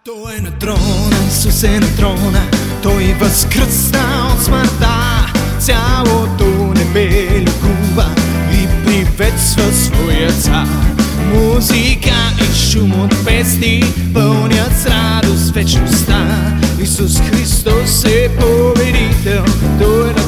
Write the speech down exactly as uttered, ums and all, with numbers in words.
Той е на трона, Исус е на трона, Той възкръсна от смъртта. Цялото небе ликува и приветства своя цар. Музика и шум от песни пълнят с радост вечността. Исус Христос е победител, Той е на